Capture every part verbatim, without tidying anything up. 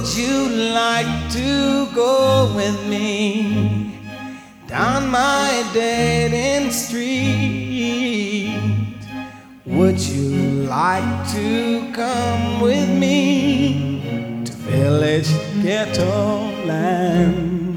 Would you like to go with me down my dead end street? Would you like to come with me to village ghetto land?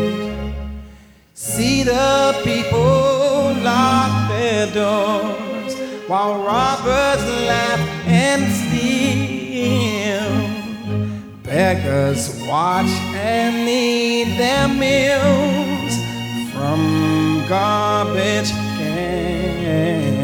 See the people lock their doors while robbers laugh and steal. Beggars watch and eat their meals from garbage cans.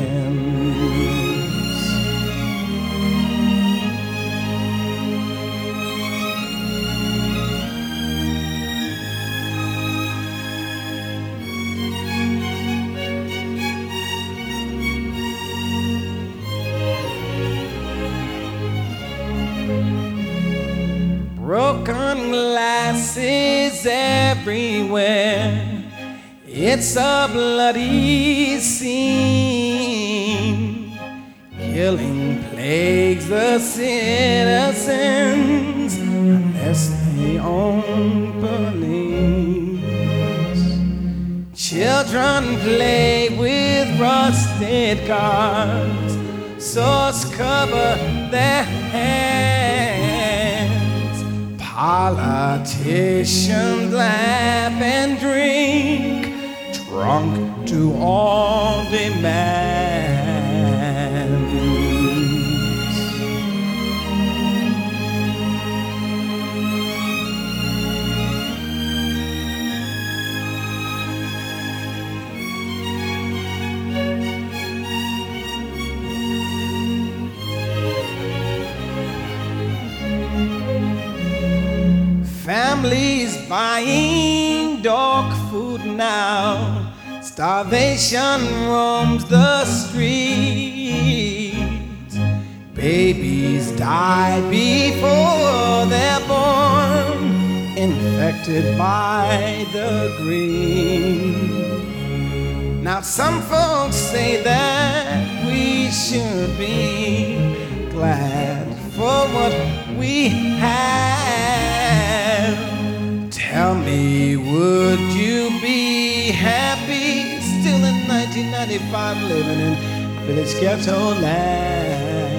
Broken glasses everywhere, it's a bloody scene. Killing plagues the citizens unless they own police. Children play with rusted cars, swords cover their hands. Politicians laugh and drink, drunk to all demands. Families buying dog food now. Starvation roams the streets. Babies die before they're born, infected by the green. Now some folks say that we should be glad for what we have. Tell me, would you be happy still in nineteen ninety-five living in village ghetto land?